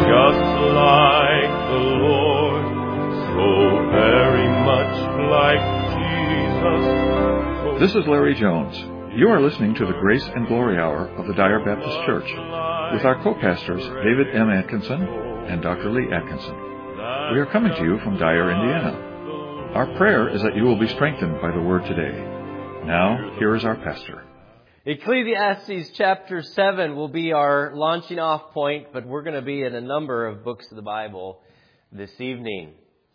just like the Lord, so very much like Jesus. This is Larry Jones. You are listening to the Grace and Glory Hour of the Dyer Baptist Church with our co-pastors David M. Atkinson and Dr. Lee Atkinson. We are coming to you from Dyer, Indiana. Our prayer is that you will be strengthened by the Word today. Now, here is our pastor. Ecclesiastes chapter 7 will be our launching off point, but we're going to be in a number of books of the Bible this evening.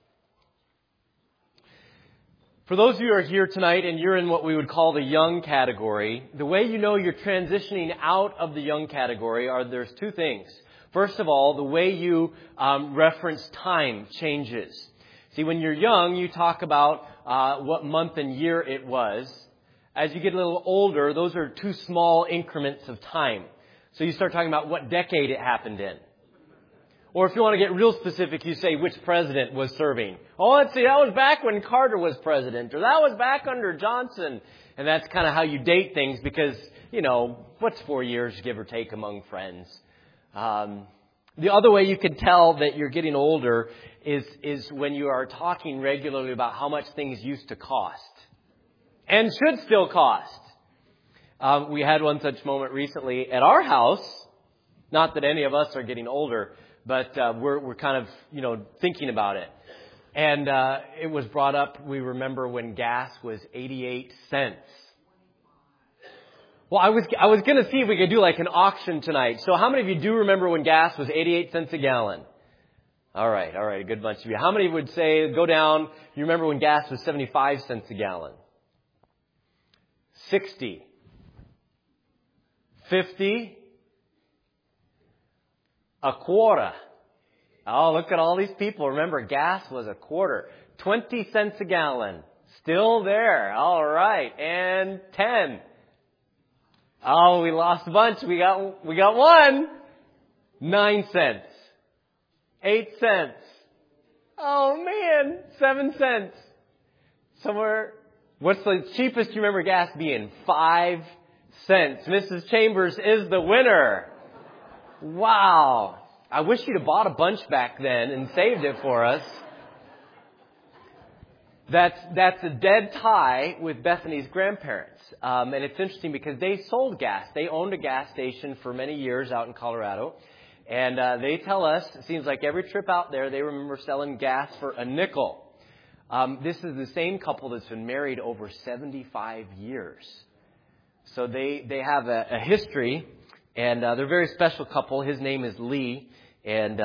For those of you who are here tonight and you're in what we would call the young category, the way you know you're transitioning out of the young category there's two things. First of all, the way you reference time changes. See, when you're young, you talk about what month and year it was. As you get a little older, those are two small increments of time. So you start talking about what decade it happened in. Or if you want to get real specific, you say which president was serving. Oh, let's see, that was back when Carter was president, or that was back under Johnson. And that's kind of how you date things because, what's 4 years, give or take, among friends? The other way you can tell that you're getting older is when you are talking regularly about how much things used to cost. And should still cost. We had one such moment recently at our house. Not that any of us are getting older, but we're kind of, thinking about it. And it was brought up, we remember when gas was 88 cents. Well, I was going to see if we could do like an auction tonight. So how many of you do remember when gas was 88 cents a gallon? All right, a good bunch of you. How many would say, go down, you remember when gas was 75 cents a gallon? 60. 50. A quarter. Oh, look at all these people. Remember, gas was a quarter. 20 cents a gallon. Still there. All right. And 10. Oh, we lost a bunch. We got one. 9 cents. 8 cents. Oh, man. 7 cents. Somewhere. What's the cheapest you remember gas being? 5 cents. Mrs. Chambers is the winner. Wow. I wish you'd have bought a bunch back then and saved it for us. That's a dead tie with Bethany's grandparents. And it's interesting because they sold gas. They owned a gas station for many years out in Colorado. And they tell us, it seems like every trip out there, they remember selling gas for a nickel. This is the same couple that's been married over 75 years. So they have a history, and they're a very special couple. His name is Lee, and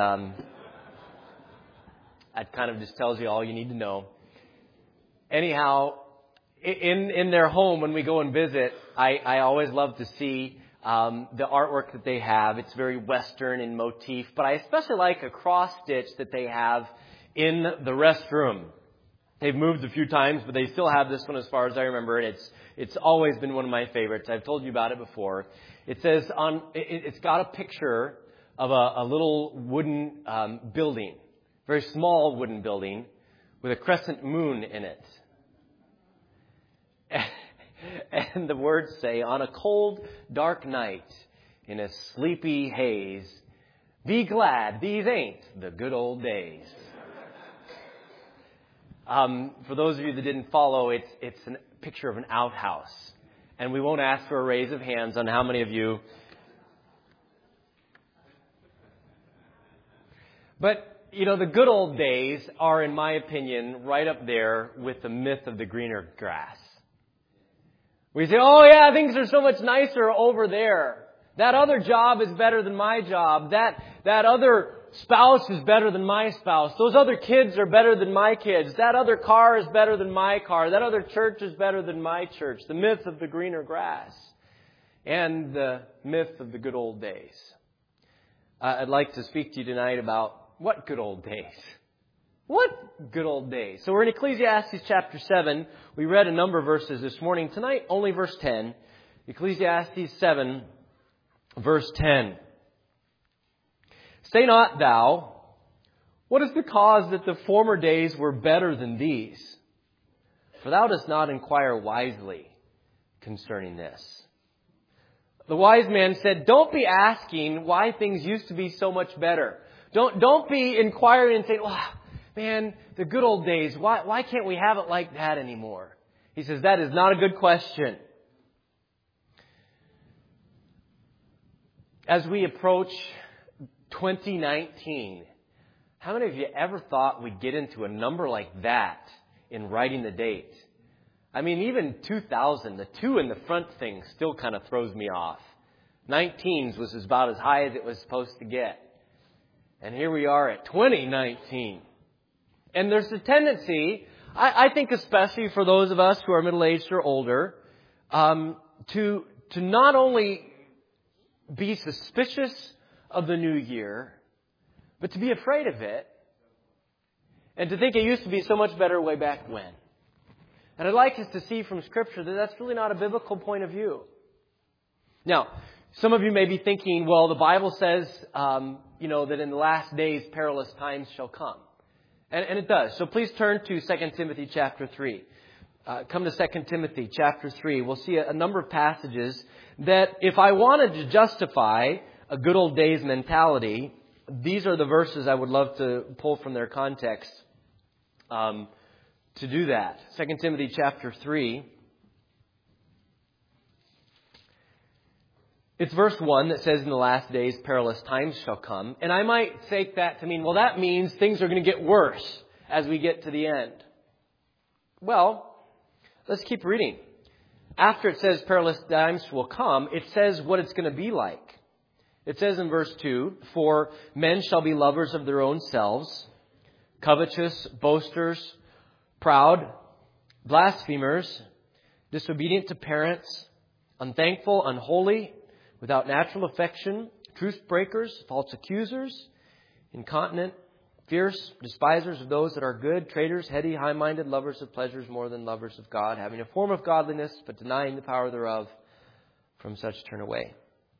that kind of just tells you all you need to know. Anyhow, in their home, when we go and visit, I always love to see the artwork that they have. It's very Western in motif, but I especially like a cross stitch that they have in the restroom. They've moved a few times, but they still have this one as far as I remember, and it's always been one of my favorites. I've told you about it before. It says it's got a picture of a little wooden building, very small wooden building with a crescent moon in it. And the words say, on a cold, dark night in a sleepy haze, be glad these ain't the good old days. For those of you that didn't follow, it's a picture of an outhouse. And we won't ask for a raise of hands on how many of you. But, the good old days are, in my opinion, right up there with the myth of the greener grass. We say, oh yeah, things are so much nicer over there. That other job is better than my job. That other spouse is better than my spouse. Those other kids are better than my kids. That other car is better than my car. That other church is better than my church. The myth of the greener grass and the myth of the good old days. I'd like to speak to you tonight about what good old days. What good old days. So we're in Ecclesiastes chapter 7. We read a number of verses this morning. Tonight, only verse 10. Ecclesiastes 7, verse 10. Say not thou, what is the cause that the former days were better than these? For thou dost not inquire wisely concerning this. The wise man said, don't be asking why things used to be so much better. Don't be inquiring and saying, oh, man, the good old days, why can't we have it like that anymore? He says, that is not a good question. As we approach 2019, how many of you ever thought we'd get into a number like that in writing the date? I mean, even 2000, the 2 in the front thing still kind of throws me off. 19s was about as high as it was supposed to get. And here we are at 2019. And there's a tendency, I think especially for those of us who are middle-aged or older, to not only be suspicious of the new year, but to be afraid of it, and to think it used to be so much better way back when. And I'd like us to see from Scripture that that's really not a biblical point of view. Now, some of you may be thinking, well, the Bible says, that in the last days perilous times shall come. And it does. So please turn to 2 Timothy chapter 3. Come to 2 Timothy chapter 3. We'll see a number of passages that if I wanted to justify a good old days mentality, these are the verses I would love to pull from their context to do that. 2 Timothy chapter 3. It's verse 1 that says, in the last days perilous times shall come. And I might take that to mean, well, that means things are going to get worse as we get to the end. Well, let's keep reading. After it says perilous times will come, it says what it's going to be like. It says in verse 2, for men shall be lovers of their own selves, covetous, boasters, proud, blasphemers, disobedient to parents, unthankful, unholy, without natural affection, truce breakers, false accusers, incontinent, fierce, despisers of those that are good, traitors, heady, high-minded, lovers of pleasures more than lovers of God, having a form of godliness, but denying the power thereof. From such turn away.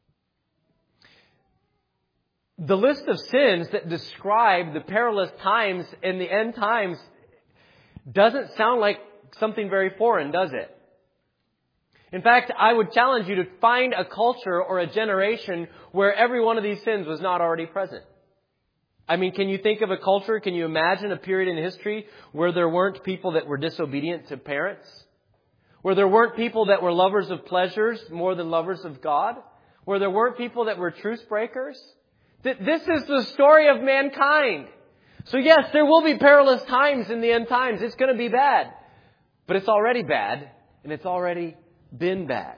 The list of sins that describe the perilous times in the end times doesn't sound like something very foreign, does it? In fact, I would challenge you to find a culture or a generation where every one of these sins was not already present. I mean, can you think of a culture, can you imagine a period in history where there weren't people that were disobedient to parents? Where there weren't people that were lovers of pleasures more than lovers of God? Where there weren't people that were truce breakers? This is the story of mankind. So yes, there will be perilous times in the end times. It's going to be bad. But it's already bad, and it's already been bad.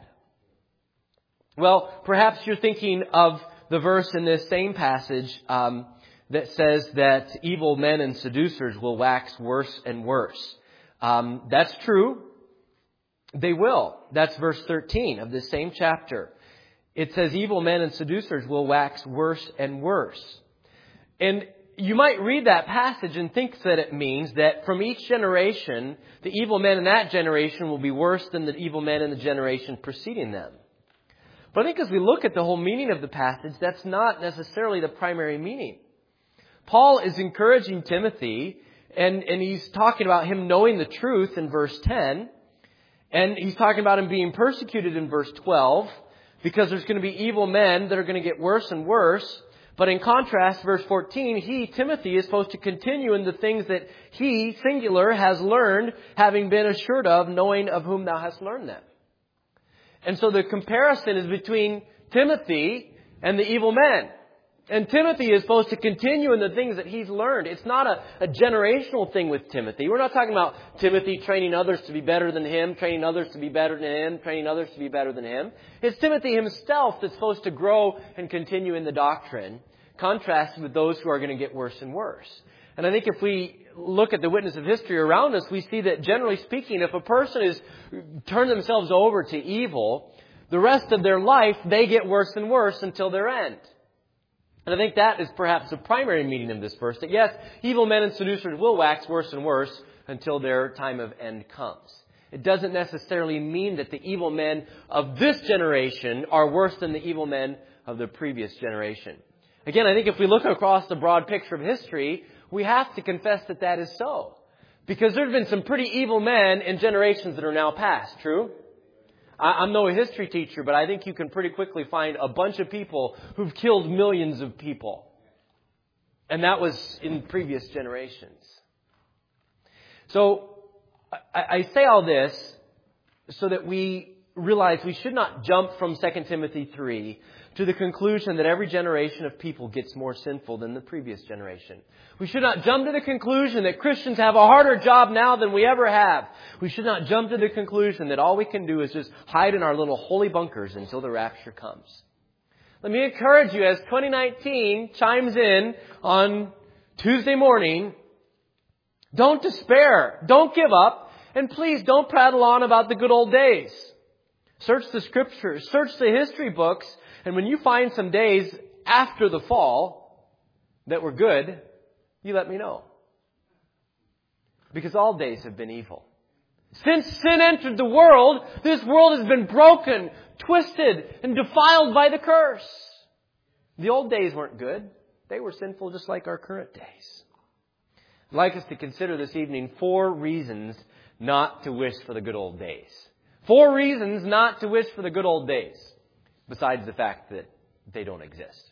Well, perhaps you're thinking of the verse in this same passage that says that evil men and seducers will wax worse and worse. That's true. They will. That's verse 13 of this same chapter. It says evil men and seducers will wax worse and worse. And you might read that passage and think that it means that from each generation, the evil men in that generation will be worse than the evil men in the generation preceding them. But I think as we look at the whole meaning of the passage, that's not necessarily the primary meaning. Paul is encouraging Timothy, and he's talking about him knowing the truth in verse 10. And he's talking about him being persecuted in verse 12, because there's going to be evil men that are going to get worse and worse. But in contrast, verse 14, Timothy, is supposed to continue in the things that he, singular, has learned, having been assured of, knowing of whom thou hast learned them. And so the comparison is between Timothy and the evil men. And Timothy is supposed to continue in the things that he's learned. It's not a generational thing with Timothy. We're not talking about Timothy training others to be better than him, training others to be better than him, training others to be better than him. It's Timothy himself that's supposed to grow and continue in the doctrine, contrasted with those who are going to get worse and worse. And I think if we look at the witness of history around us, we see that generally speaking, if a person is turned themselves over to evil, the rest of their life, they get worse and worse until their end. And I think that is perhaps the primary meaning of this verse, that yes, evil men and seducers will wax worse and worse until their time of end comes. It doesn't necessarily mean that the evil men of this generation are worse than the evil men of the previous generation. Again, I think if we look across the broad picture of history, we have to confess that that is so. Because there have been some pretty evil men in generations that are now past, true? I'm no history teacher, but I think you can pretty quickly find a bunch of people who've killed millions of people. And that was in previous generations. So I say all this so that we realize we should not jump from 2 Timothy 3 to the conclusion that every generation of people gets more sinful than the previous generation. We should not jump to the conclusion that Christians have a harder job now than we ever have. We should not jump to the conclusion that all we can do is just hide in our little holy bunkers until the rapture comes. Let me encourage you, as 2019 chimes in on Tuesday morning, don't despair. Don't give up. And please don't prattle on about the good old days. Search the Scriptures. Search the history books. And when you find some days after the fall that were good, you let me know. Because all days have been evil. Since sin entered the world, this world has been broken, twisted, and defiled by the curse. The old days weren't good. They were sinful just like our current days. I'd like us to consider this evening 4 reasons not to wish for the good old days. 4 reasons not to wish for the good old days, besides the fact that they don't exist.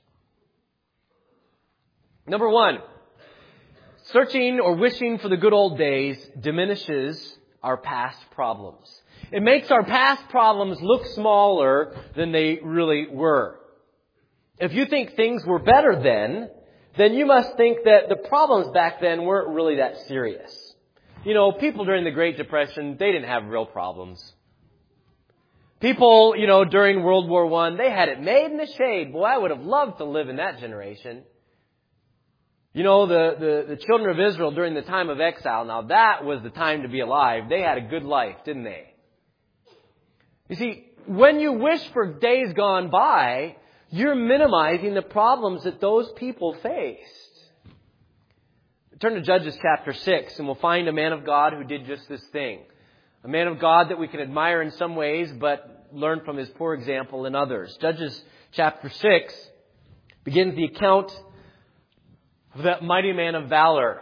Number 1, searching or wishing for the good old days diminishes our past problems. It makes our past problems look smaller than they really were. If you think things were better then you must think that the problems back then weren't really that serious. You know, people during the Great Depression, they didn't have real problems. People, during World War I, they had it made in the shade. Boy, I would have loved to live in that generation. The children of Israel during the time of exile, now that was the time to be alive. They had a good life, didn't they? You see, when you wish for days gone by, you're minimizing the problems that those people faced. Turn to Judges chapter 6 and we'll find a man of God who did just this thing. A man of God that we can admire in some ways, but learn from his poor example in others. Judges chapter 6 begins the account of that mighty man of valor,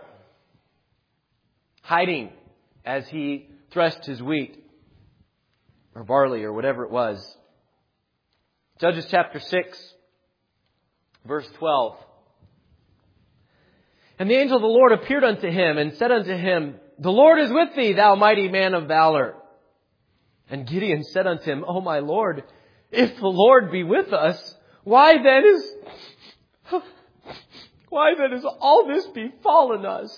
hiding as he threshed his wheat, or barley, or whatever it was. Judges chapter 6, verse 12. And the angel of the Lord appeared unto him and said unto him, The Lord is with thee, thou mighty man of valor. And Gideon said unto him, O my Lord, if the Lord be with us, why then is all this befallen us?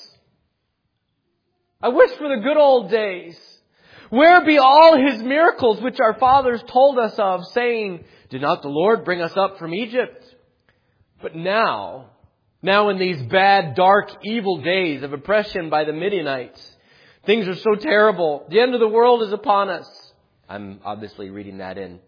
I wish for the good old days. Where be all his miracles which our fathers told us of, saying, Did not the Lord bring us up from Egypt? But now in these bad, dark, evil days of oppression by the Midianites, things are so terrible. The end of the world is upon us. I'm obviously reading that in.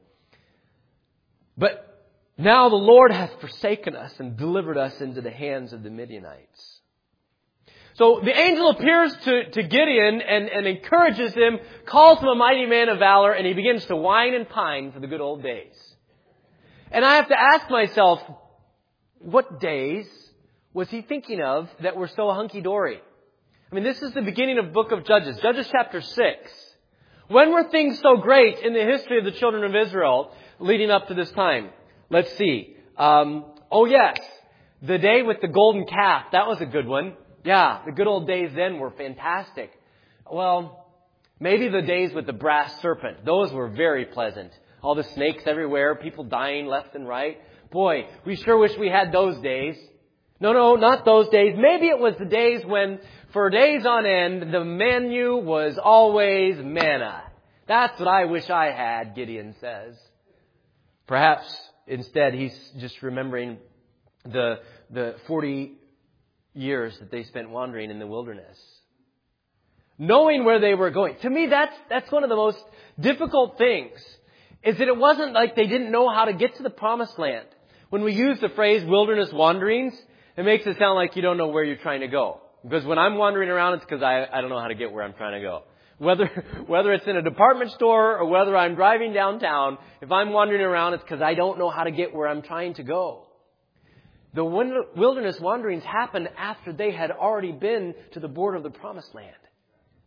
But now the Lord hath forsaken us and delivered us into the hands of the Midianites. So the angel appears to Gideon and encourages him, calls him a mighty man of valor, and he begins to whine and pine for the good old days. And I have to ask myself, what days was he thinking of that were so hunky-dory? I mean, this is the beginning of the book of Judges. Judges chapter 6. When were things so great in the history of the children of Israel leading up to this time? Let's see. Yes. The day with the golden calf. That was a good one. Yeah, the good old days then were fantastic. Well, maybe the days with the brass serpent. Those were very pleasant. All the snakes everywhere, people dying left and right. Boy, we sure wish we had those days. No, not those days. Maybe it was the days when, for days on end, the menu was always manna. That's what I wish I had, Gideon says. Perhaps instead he's just remembering the 40 years that they spent wandering in the wilderness. Knowing where they were going. To me, that's one of the most difficult things, is that it wasn't like they didn't know how to get to the promised land. When we use the phrase wilderness wanderings, it makes it sound like you don't know where you're trying to go. Because when I'm wandering around, it's because I don't know how to get where I'm trying to go. Whether it's in a department store or whether I'm driving downtown, if I'm wandering around, it's because I don't know how to get where I'm trying to go. The wilderness wanderings happened after they had already been to the border of the promised land.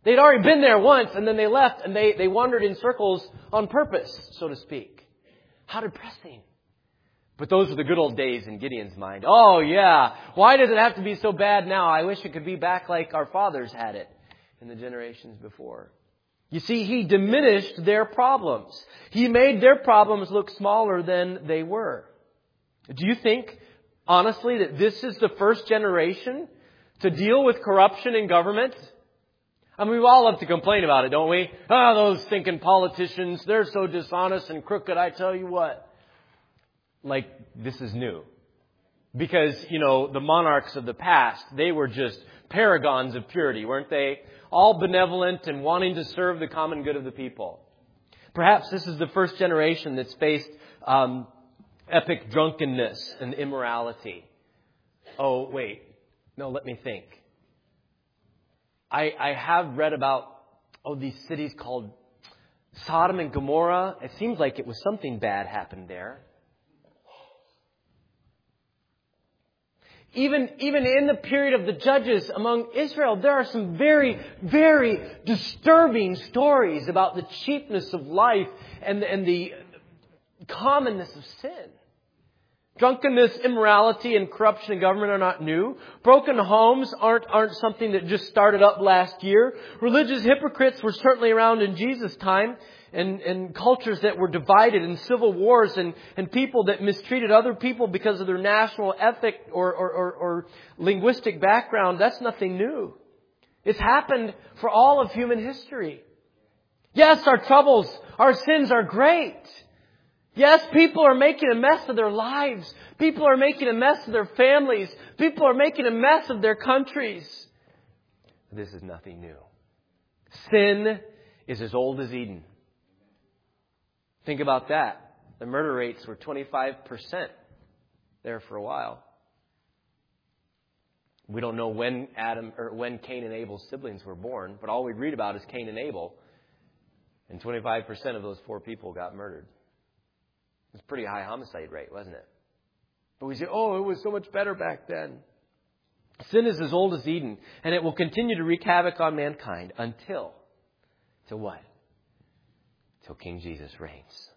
They'd already been there once, and then they left, and they wandered in circles on purpose, so to speak. How depressing. But those were the good old days in Gideon's mind. Oh, yeah. Why does it have to be so bad now? I wish it could be back like our fathers had it in the generations before. You see, he diminished their problems. He made their problems look smaller than they were. Do you think, honestly, that this is the first generation to deal with corruption in government? I mean, we all love to complain about it, don't we? Oh, those thinking politicians, they're so dishonest and crooked, I tell you what. Like, this is new. Because, the monarchs of the past, they were just paragons of purity, weren't they? All benevolent and wanting to serve the common good of the people. Perhaps this is the first generation that's faced epic drunkenness and immorality. Oh, wait. No, let me think. I have read about, these cities called Sodom and Gomorrah. It seems like it was something bad happened there. Even in the period of the judges among Israel, there are some very, very disturbing stories about the cheapness of life and the commonness of sin. Drunkenness, immorality, and corruption in government are not new. Broken homes aren't something that just started up last year. Religious hypocrites were certainly around in Jesus' time, and cultures that were divided, and civil wars, and people that mistreated other people because of their national ethic or linguistic background. That's nothing new. It's happened for all of human history. Yes, our troubles, our sins are great. Yes, people are making a mess of their lives. People are making a mess of their families. People are making a mess of their countries. This is nothing new. Sin is as old as Eden. Think about that. The murder rates were 25% there for a while. We don't know when Cain and Abel's siblings were born, but all we read about is Cain and Abel. And 25% of those 4 people got murdered. It's a pretty high homicide rate, wasn't it? But we say, it was so much better back then. Sin is as old as Eden, and it will continue to wreak havoc on mankind until what? Till King Jesus reigns.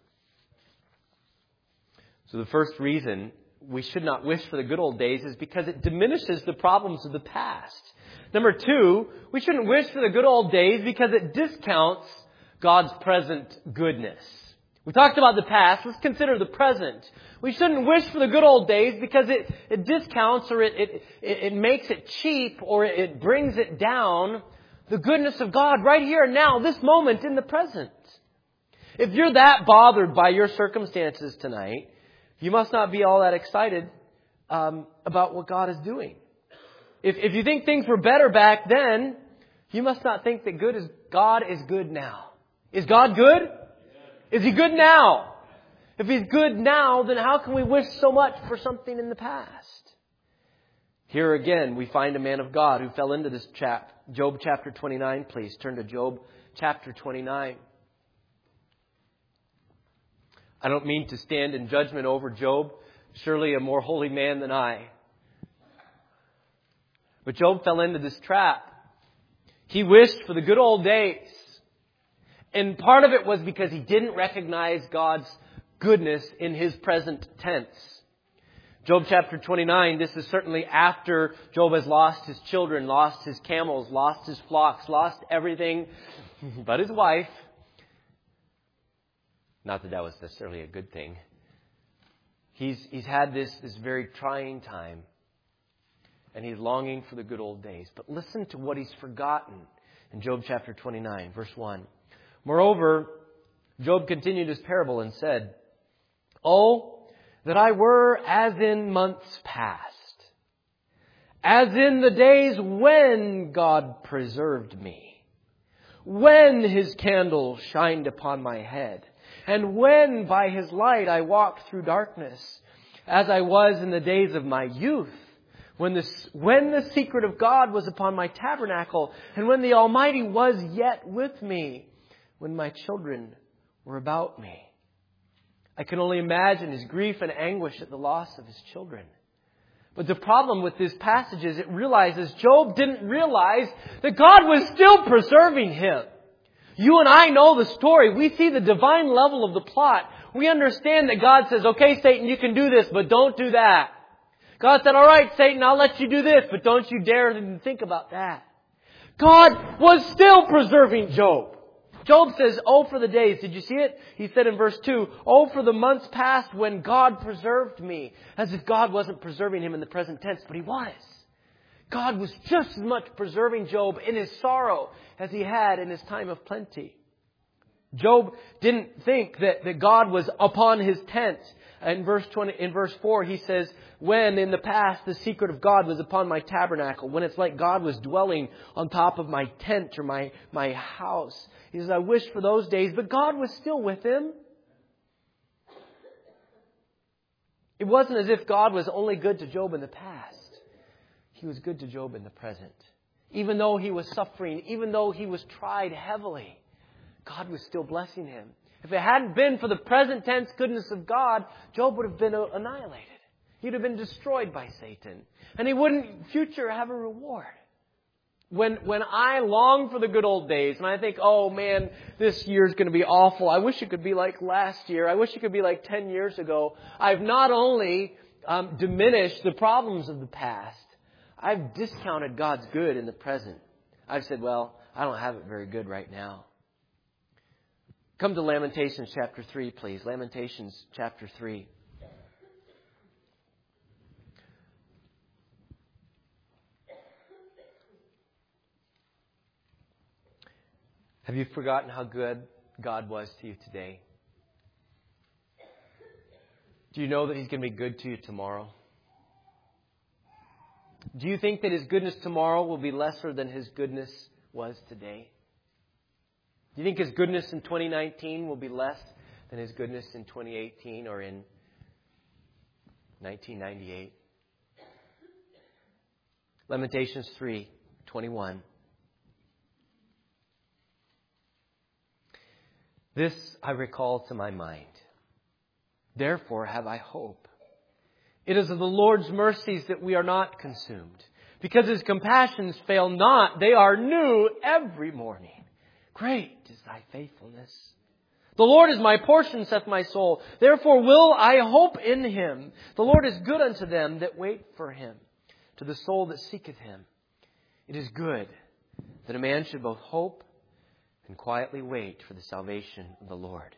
So the first reason we should not wish for the good old days is because it diminishes the problems of the past. Number 2, we shouldn't wish for the good old days because it discounts God's present goodness. We talked about the past. Let's consider the present. We shouldn't wish for the good old days because it discounts or it makes it cheap or it brings it down the goodness of God right here and now, this moment in the present. If you're that bothered by your circumstances tonight, you must not be all that excited about what God is doing. If you think things were better back then, you must not think that God is good now. Is God good? Is He good now? If He's good now, then how can we wish so much for something in the past? Here again, we find a man of God who fell into this trap. Job chapter 29, please. Turn to Job chapter 29. I don't mean to stand in judgment over Job, surely a more holy man than I. But Job fell into this trap. He wished for the good old days. And part of it was because he didn't recognize God's goodness in His present tense. Job chapter 29, this is certainly after Job has lost his children, lost his camels, lost his flocks, lost everything but his wife. Not that was necessarily a good thing. He's had this very trying time. And he's longing for the good old days. But listen to what he's forgotten in Job chapter 29, verse 1. Moreover, Job continued his parable and said, "Oh, that I were as in months past, as in the days when God preserved me, when His candle shined upon my head, and when by His light I walked through darkness, as I was in the days of my youth, when the secret of God was upon my tabernacle, and when the Almighty was yet with me, when my children were about me." I can only imagine his grief and anguish at the loss of his children. But the problem with this passage is it realizes Job didn't realize that God was still preserving him. You and I know the story. We see the divine level of the plot. We understand that God says, okay, Satan, you can do this, but don't do that. God said, all right, Satan, I'll let you do this, but don't you dare even think about that. God was still preserving Job. Job says, oh, for the days. Did you see it? He said in verse 2, oh, for the months past when God preserved me. As if God wasn't preserving him in the present tense, but He was. God was just as much preserving Job in his sorrow as He had in his time of plenty. Job didn't think that God was upon his tent. In verse 4, he says, when in the past the secret of God was upon my tabernacle, when it's like God was dwelling on top of my tent or my house. He says, I wish for those days, but God was still with him. It wasn't as if God was only good to Job in the past. He was good to Job in the present. Even though he was suffering, even though he was tried heavily, God was still blessing him. If it hadn't been for the present tense goodness of God, Job would have been annihilated. He'd have been destroyed by Satan. And he wouldn't in future have a reward. When I long for the good old days and I think, oh man, this year's going to be awful. I wish it could be like last year. I wish it could be like 10 years ago. I've not only diminished the problems of the past, I've discounted God's good in the present. I've said, well, I don't have it very good right now. Come to Lamentations chapter 3, please. Lamentations chapter 3. Have you forgotten how good God was to you today? Do you know that He's going to be good to you tomorrow? Do you think that His goodness tomorrow will be lesser than His goodness was today? Do you think His goodness in 2019 will be less than His goodness in 2018 or in 1998? Lamentations 3:21. This I recall to my mind. Therefore have I hope. It is of the Lord's mercies that we are not consumed. Because His compassions fail not. They are new every morning. Great is Thy faithfulness. The Lord is my portion, saith my soul. Therefore will I hope in Him. The Lord is good unto them that wait for Him. To the soul that seeketh Him. It is good that a man should both hope and quietly wait for the salvation of the Lord.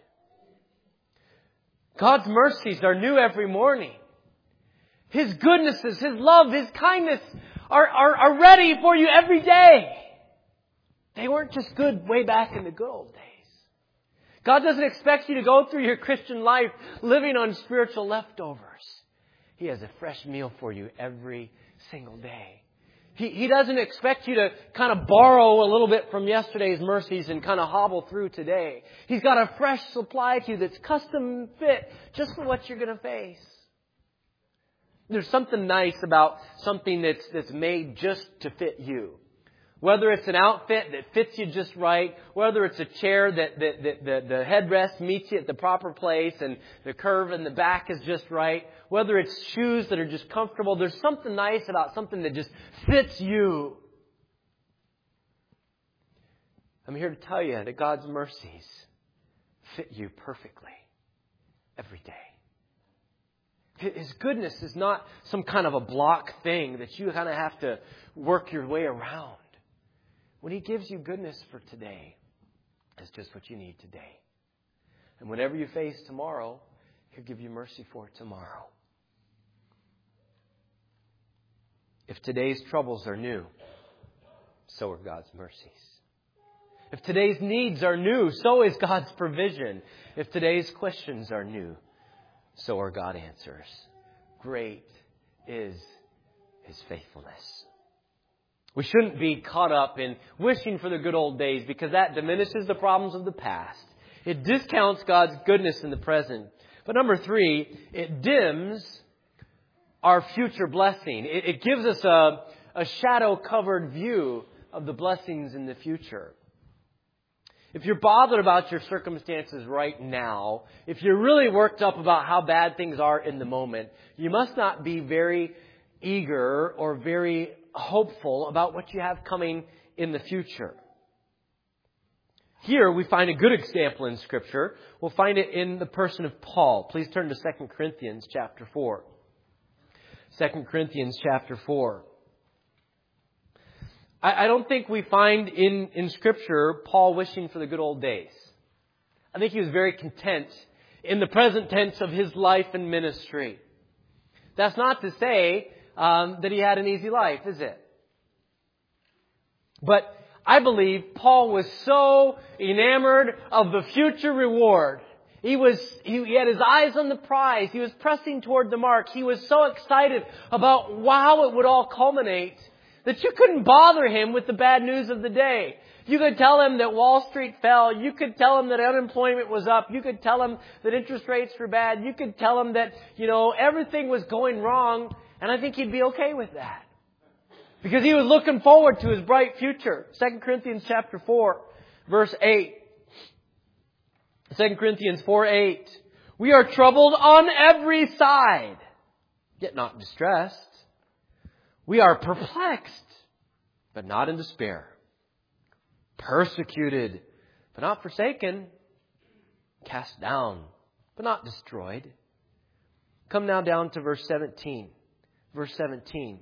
God's mercies are new every morning. His goodnesses, His love, His kindness are ready for you every day. They weren't just good way back in the good old days. God doesn't expect you to go through your Christian life living on spiritual leftovers. He has a fresh meal for you every single day. He doesn't expect you to kind of borrow a little bit from yesterday's mercies and kind of hobble through today. He's got a fresh supply to you that's custom fit just for what you're going to face. There's something nice about something that's made just to fit you. Whether it's an outfit that fits you just right, whether it's a chair that the headrest meets you at the proper place and the curve in the back is just right, whether it's shoes that are just comfortable, there's something nice about something that just fits you. I'm here to tell you that God's mercies fit you perfectly every day. His goodness is not some kind of a block thing that you kind of have to work your way around. When He gives you goodness for today, it's just what you need today. And whatever you face tomorrow, He'll give you mercy for tomorrow. If today's troubles are new, so are God's mercies. If today's needs are new, so is God's provision. If today's questions are new, so are God's answers. Great is His faithfulness. We shouldn't be caught up in wishing for the good old days because that diminishes the problems of the past. It discounts God's goodness in the present. But number 3, it dims our future blessing. It gives us a shadow-covered view of the blessings in the future. If you're bothered about your circumstances right now, if you're really worked up about how bad things are in the moment, you must not be very eager or very hopeful about what you have coming in the future. Here we find a good example in Scripture. We'll find it in the person of Paul. Please turn to 2 Corinthians chapter 4. 2 Corinthians chapter 4. I don't think we find in Scripture Paul wishing for the good old days. I think he was very content in the present tense of his life and ministry. That's not to say that he had an easy life, is it? But I believe Paul was so enamored of the future reward. He had his eyes on the prize. He was pressing toward the mark. He was so excited about how it would all culminate that you couldn't bother him with the bad news of the day. You could tell him that Wall Street fell. You could tell him that unemployment was up. You could tell him that interest rates were bad. You could tell him that, everything was going wrong. And I think he'd be okay with that. Because he was looking forward to his bright future. 2 Corinthians chapter 4, verse 8. 2 Corinthians 4:8. We are troubled on every side, yet not distressed. We are perplexed, but not in despair. Persecuted, but not forsaken. Cast down, but not destroyed. Come now down to verse 17. Verse 17.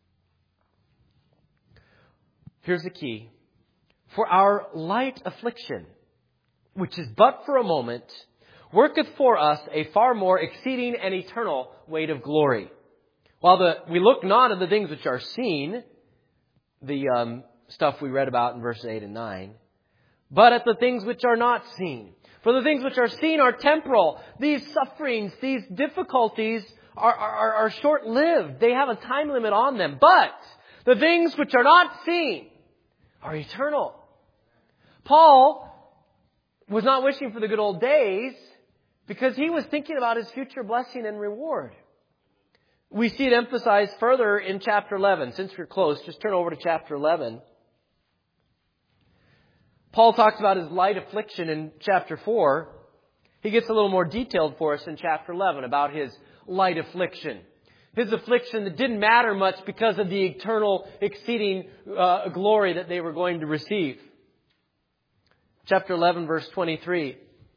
Here's the key. For our light affliction, which is but for a moment, worketh for us a far more exceeding and eternal weight of glory. While we look not at the things which are seen, the stuff we read about in verses 8 and 9, but at the things which are not seen. For the things which are seen are temporal. These sufferings, these difficulties are short-lived. They have a time limit on them. But the things which are not seen are eternal. Paul was not wishing for the good old days because he was thinking about his future blessing and reward. We see it emphasized further in chapter 11. Since we're close, just turn over to chapter 11. Paul talks about his light affliction in chapter 4. He gets a little more detailed for us in chapter 11 about his light affliction. His affliction that didn't matter much because of the eternal exceeding glory that they were going to receive. Chapter 11, verse 23.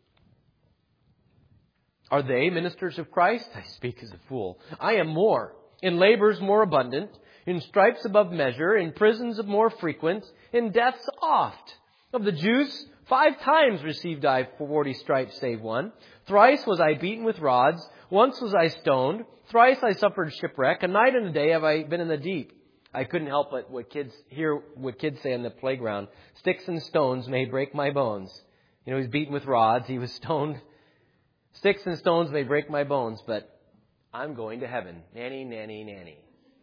Are they ministers of Christ? I speak as a fool. I am more. In labors more abundant, in stripes above measure, in prisons more frequent, in deaths oft. Of the Jews, 5 times received I 40 stripes, save one. Thrice was I beaten with rods. Once was I stoned. Thrice I suffered shipwreck. A night and a day have I been in the deep. I couldn't help but hear what kids say on the playground. Sticks and stones may break my bones. He's beaten with rods. He was stoned. Sticks and stones may break my bones, but I'm going to heaven. Nanny, nanny, nanny.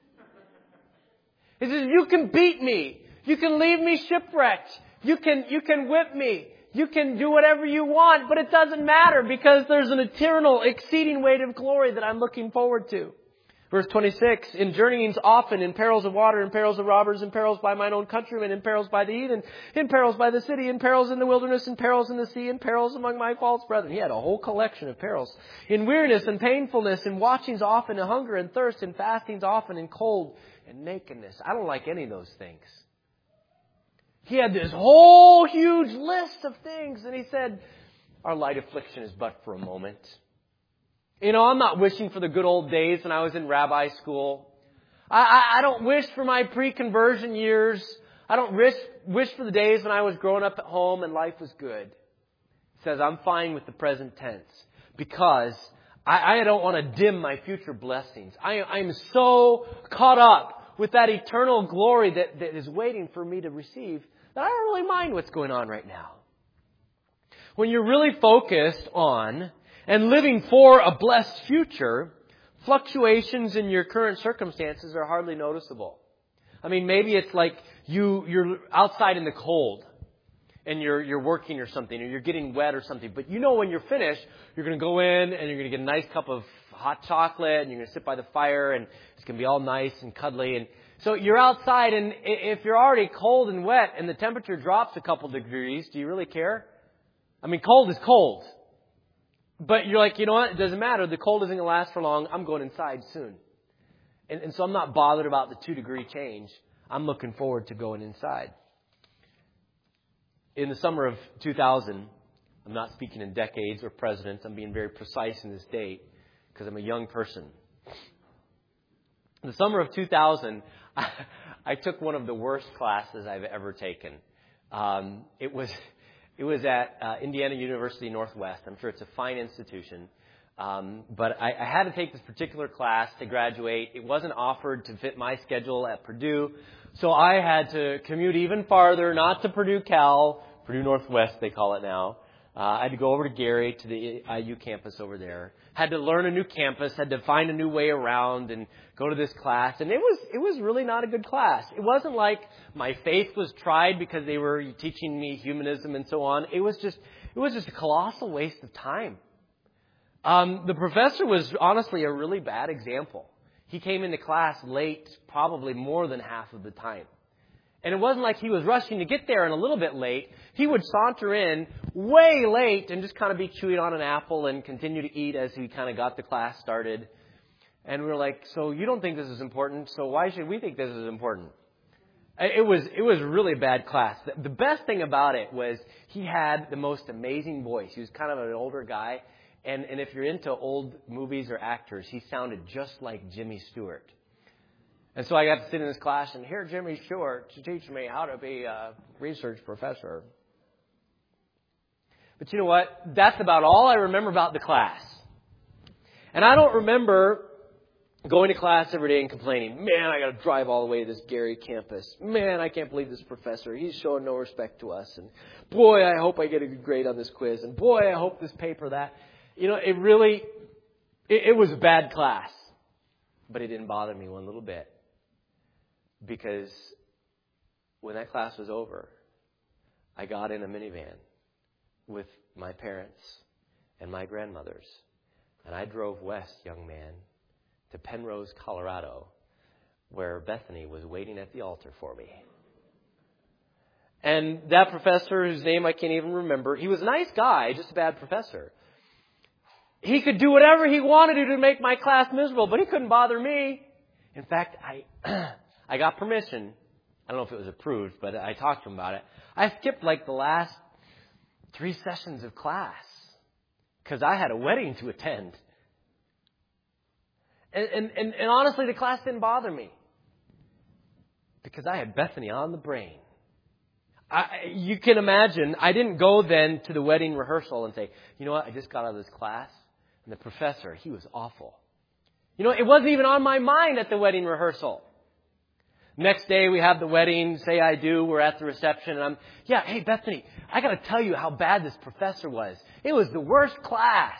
He says, you can beat me. You can leave me shipwrecked. You can whip me. You can do whatever you want, but it doesn't matter because there's an eternal exceeding weight of glory that I'm looking forward to. Verse 26, in journeyings often, in perils of water, in perils of robbers, in perils by mine own countrymen, in perils by the heathen, in perils by the city, in perils in the wilderness, in perils in the sea, in perils among my false brethren. He had a whole collection of perils. In weariness and painfulness, in watchings often, in hunger and thirst, in fastings often, in cold and nakedness. I don't like any of those things. He had this whole huge list of things, and he said, our light affliction is but for a moment. I'm not wishing for the good old days when I was in rabbi school. I don't wish for my pre-conversion years. I don't wish for the days when I was growing up at home and life was good. He says, I'm fine with the present tense because I don't want to dim my future blessings. I'm so caught up with that eternal glory that is waiting for me to receive that I don't really mind what's going on right now. When you're really focused on and living for a blessed future, fluctuations in your current circumstances are hardly noticeable. I mean, maybe it's like you're outside in the cold and you're working or something, or you're getting wet or something. But when you're finished, you're going to go in and you're going to get a nice cup of hot chocolate and you're going to sit by the fire and it's going to be all nice and cuddly. And so you're outside, and if you're already cold and wet and the temperature drops a couple degrees, do you really care? I mean, cold is cold. But you're like, you know what? It doesn't matter. The cold isn't going to last for long. I'm going inside soon. And so I'm not bothered about the 2-degree change. I'm looking forward to going inside. In the summer of 2000, I'm not speaking in decades or presidents. I'm being very precise in this date because I'm a young person. In the summer of 2000, I took one of the worst classes I've ever taken. It was at Indiana University Northwest. I'm sure it's a fine institution. But I had to take this particular class to graduate. It wasn't offered to fit my schedule at Purdue. So I had to commute even farther, not to Purdue Cal, Purdue Northwest they call it now. I had to go over to Gary, to the IU campus over there. Had to learn a new campus, had to find a new way around and go to this class. And it was really not a good class. It wasn't like my faith was tried because they were teaching me humanism and so on. It was just a colossal waste of time. The professor was honestly a really bad example. He came into class late, probably more than half of the time. And it wasn't like he was rushing to get there and a little bit late. He would saunter in way late and just kind of be chewing on an apple and continue to eat as he kind of got the class started. And we were like, so you don't think this is important, so why should we think this is important? It was really a bad class. The best thing about it was he had the most amazing voice. He was kind of an older guy. And if you're into old movies or actors, he sounded just like Jimmy Stewart. And so I got to sit in this class and hear Jimmy Stewart to teach me how to be a research professor. But you know what? That's about all I remember about the class. And I don't remember going to class every day and complaining, man, I got to drive all the way to this Gary campus. Man, I can't believe this professor. He's showing no respect to us. And boy, I hope I get a good grade on this quiz. And boy, I hope this paper that. You know, it was a bad class. But it didn't bother me one little bit. Because when that class was over, I got in a minivan with my parents and my grandmothers. And I drove west, young man, to Penrose, Colorado, where Bethany was waiting at the altar for me. And that professor, whose name I can't even remember, he was a nice guy, just a bad professor. He could do whatever he wanted to make my class miserable, but he couldn't bother me. In fact, I got permission. I don't know if it was approved, but I talked to him about it. I skipped like the last 3 sessions of class because I had a wedding to attend. And honestly, the class didn't bother me because I had Bethany on the brain. You can imagine, I didn't go then to the wedding rehearsal and say, you know what, I just got out of this class. And the professor, he was awful. You know, it wasn't even on my mind at the wedding rehearsal. Next day, we have the wedding, say I do, we're at the reception, and hey, Bethany, I got to tell you how bad this professor was. It was the worst class.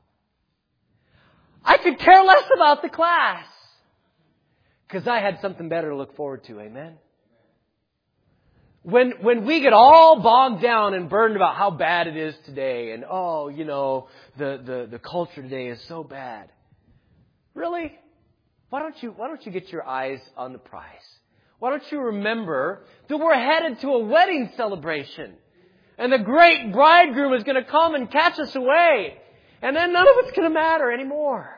I could care less about the class because I had something better to look forward to, amen? When we get all bogged down and burdened about how bad it is today and, the culture today is so bad. Really? Why don't you get your eyes on the prize? Why don't you remember that we're headed to a wedding celebration and the great bridegroom is going to come and catch us away and then none of it's going to matter anymore.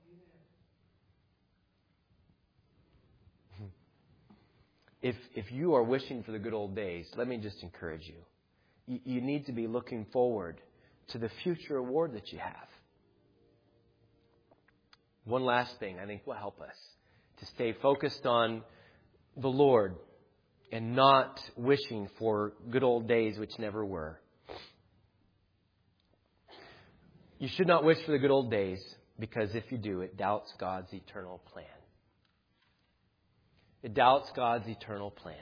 If you are wishing for the good old days, let me just encourage you. You need to be looking forward to the future award that you have. One last thing I think will help us to stay focused on the Lord and not wishing for good old days which never were. You should not wish for the good old days because if you do, it doubts God's eternal plan. It doubts God's eternal plan.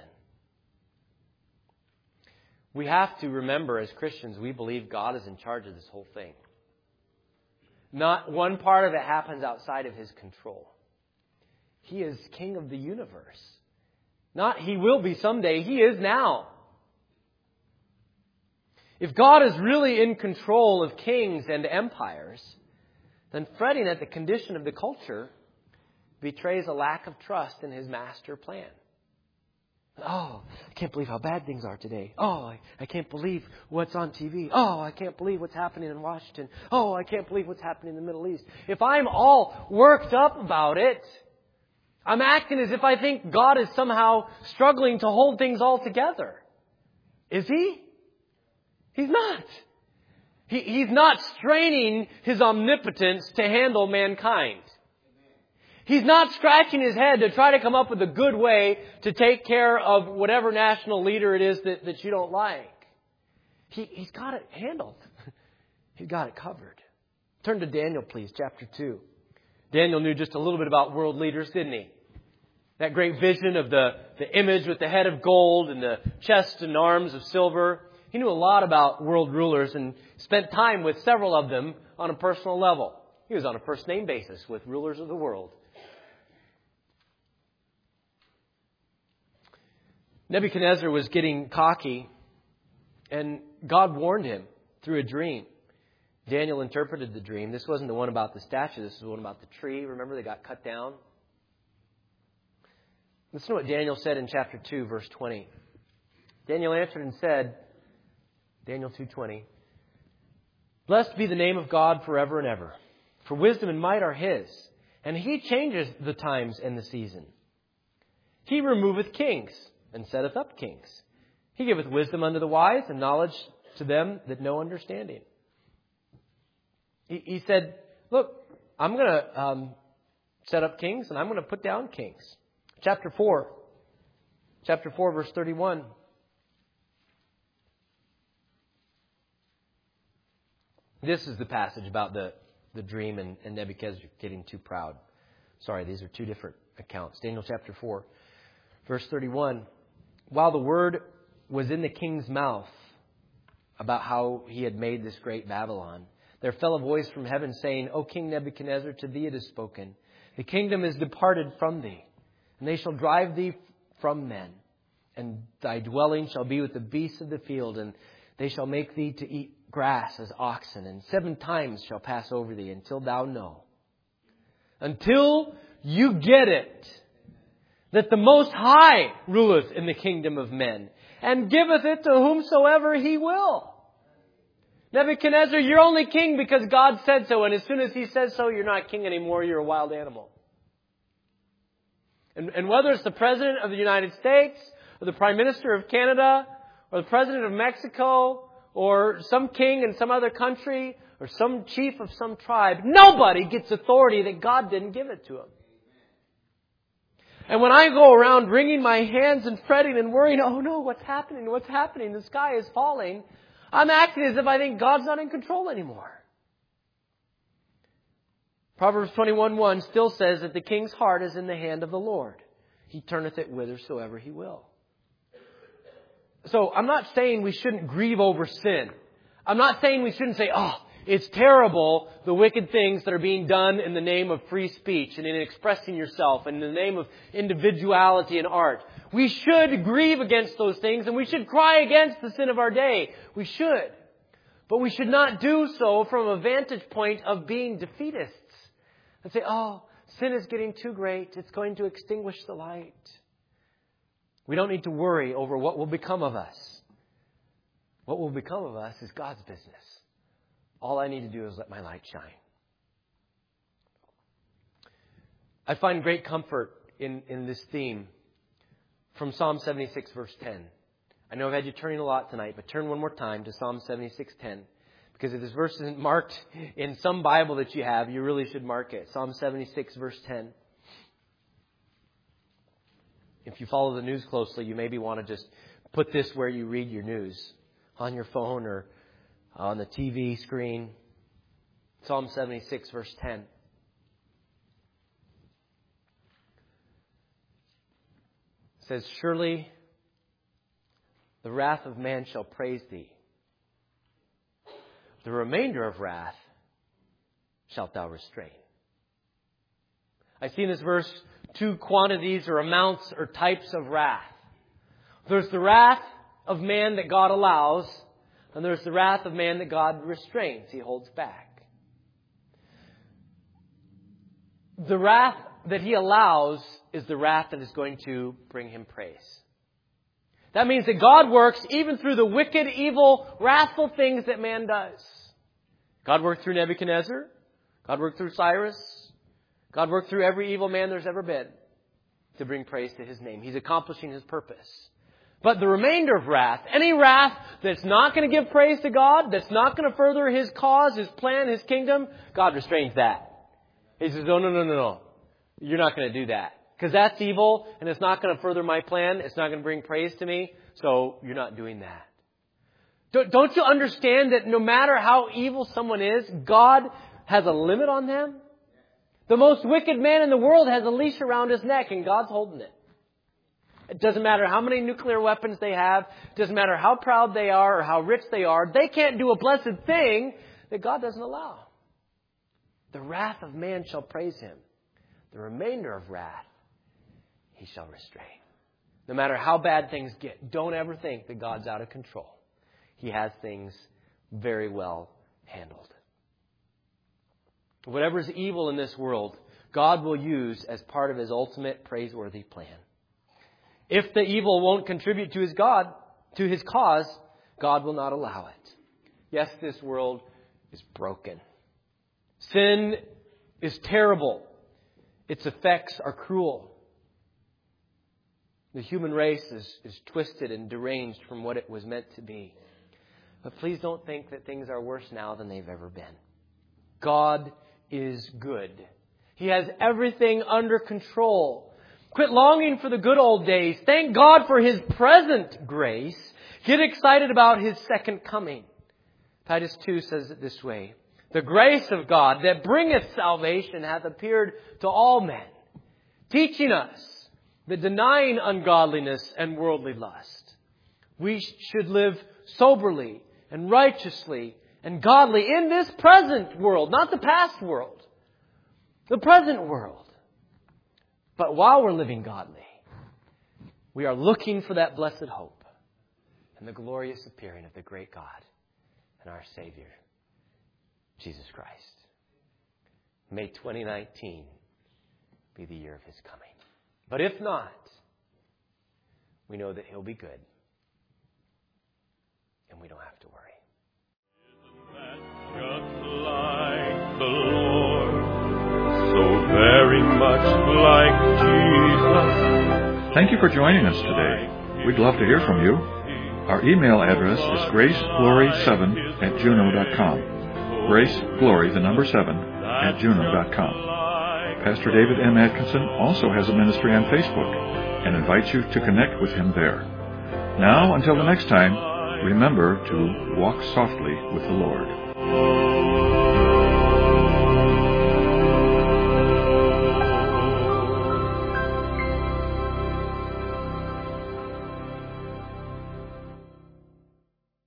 We have to remember as Christians, we believe God is in charge of this whole thing. Not one part of it happens outside of His control. He is King of the universe. Not He will be someday. He is now. If God is really in control of kings and empires, then fretting at the condition of the culture betrays a lack of trust in His master plan. Oh, I can't believe how bad things are today. Oh, I can't believe what's on TV. Oh, I can't believe what's happening in Washington. Oh, I can't believe what's happening in the Middle East. If I'm all worked up about it, I'm acting as if I think God is somehow struggling to hold things all together. Is He? He's not. He's not straining His omnipotence to handle mankind. He's not scratching His head to try to come up with a good way to take care of whatever national leader it is that you don't like. He's got it handled. He's got it covered. Turn to Daniel, please, chapter 2. Daniel knew just a little bit about world leaders, didn't he? That great vision of the image with the head of gold and the chest and arms of silver. He knew a lot about world rulers and spent time with several of them on a personal level. He was on a first name basis with rulers of the world. Nebuchadnezzar was getting cocky, and God warned him through a dream. Daniel interpreted the dream. This wasn't the one about the statue. This was the one about the tree. Remember, they got cut down? Listen to what Daniel said in chapter 2, verse 20. Daniel answered and said, Daniel 2:20, "Blessed be the name of God forever and ever. For wisdom and might are His, and He changes the times and the season. He removeth kings, and setteth up kings. He giveth wisdom unto the wise, and knowledge to them that know understanding." He said, look, I'm going to set up kings, and I'm going to put down kings. Chapter 4, verse 31. This is the passage about the dream and Nebuchadnezzar getting too proud. Sorry, these are two different accounts. Daniel chapter 4, verse 31. While the word was in the king's mouth about how he had made this great Babylon, there fell a voice from heaven saying, O King Nebuchadnezzar, to thee it is spoken. The kingdom is departed from thee, and they shall drive thee from men. And thy dwelling shall be with the beasts of the field, and they shall make thee to eat grass as oxen, and 7 times shall pass over thee until thou know. Until you get it, that the Most High ruleth in the kingdom of men, and giveth it to whomsoever He will. Nebuchadnezzar, you're only king because God said so, and as soon as He says so, you're not king anymore, you're a wild animal. And whether it's the President of the United States, or the Prime Minister of Canada, or the President of Mexico, or some king in some other country, or some chief of some tribe, nobody gets authority that God didn't give it to him. And when I go around wringing my hands and fretting and worrying, oh no, what's happening? What's happening? The sky is falling. I'm acting as if I think God's not in control anymore. Proverbs 21:1 still says that the king's heart is in the hand of the Lord. He turneth it whithersoever He will. So I'm not saying we shouldn't grieve over sin. I'm not saying we shouldn't say, oh, it's terrible, the wicked things that are being done in the name of free speech and in expressing yourself and in the name of individuality and art. We should grieve against those things, and we should cry against the sin of our day. We should. But we should not do so from a vantage point of being defeatists and say, oh, sin is getting too great. It's going to extinguish the light. We don't need to worry over what will become of us. What will become of us is God's business. All I need to do is let my light shine. I find great comfort in this theme from Psalm 76, verse 10. I know I've had you turning a lot tonight, but turn one more time to Psalm 76:10. Because if this verse isn't marked in some Bible that you have, you really should mark it. Psalm 76, verse 10. If you follow the news closely, you maybe want to just put this where you read your news, on your phone or on the TV screen. Psalm 76, verse 10. It says, surely the wrath of man shall praise thee. The remainder of wrath shalt thou restrain. I see in this verse 2 quantities or amounts or types of wrath. There's the wrath of man that God allows, and there's the wrath of man that God restrains. He holds back. The wrath that He allows is the wrath that is going to bring Him praise. That means that God works even through the wicked, evil, wrathful things that man does. God worked through Nebuchadnezzar. God worked through Cyrus. God worked through every evil man there's ever been. to bring praise to His name. He's accomplishing His purpose. But the remainder of wrath, any wrath that's not going to give praise to God, that's not going to further His cause, His plan, His kingdom, God restrains that. He says, no. You're not going to do that. Because that's evil, and it's not going to further my plan. It's not going to bring praise to me. So you're not doing that. Don't you understand that no matter how evil someone is, God has a limit on them? The most wicked man in the world has a leash around his neck, and God's holding it. It doesn't matter how many nuclear weapons they have. It doesn't matter how proud they are or how rich they are. They can't do a blessed thing that God doesn't allow. The wrath of man shall praise Him. The remainder of wrath He shall restrain. No matter how bad things get, don't ever think that God's out of control. He has things very well handled. Whatever's evil in this world, God will use as part of His ultimate praiseworthy plan. If the evil won't contribute to His cause, God will not allow it. Yes, this world is broken. Sin is terrible. Its effects are cruel. The human race is twisted and deranged from what it was meant to be. But please don't think that things are worse now than they've ever been. God is good. He has everything under control. Quit longing for the good old days. Thank God for His present grace. Get excited about His second coming. Titus 2 says it this way. The grace of God that bringeth salvation hath appeared to all men, teaching us that denying ungodliness and worldly lust, we should live soberly and righteously and godly in this present world, not the past world, the present world. But while we're living godly, we are looking for that blessed hope and the glorious appearing of the great God and our Savior, Jesus Christ. May 2019 be the year of His coming. But if not, we know that He'll be good. And we don't have to worry. Just like the Lord, so very much like Jesus. Thank you for joining us today. We'd love to hear from you. Our email address is graceglory7@juno.com. graceglory, the number 7, @juno.com. Pastor David M. Atkinson also has a ministry on Facebook and invites you to connect with him there. Now, until the next time, remember to walk softly with the Lord.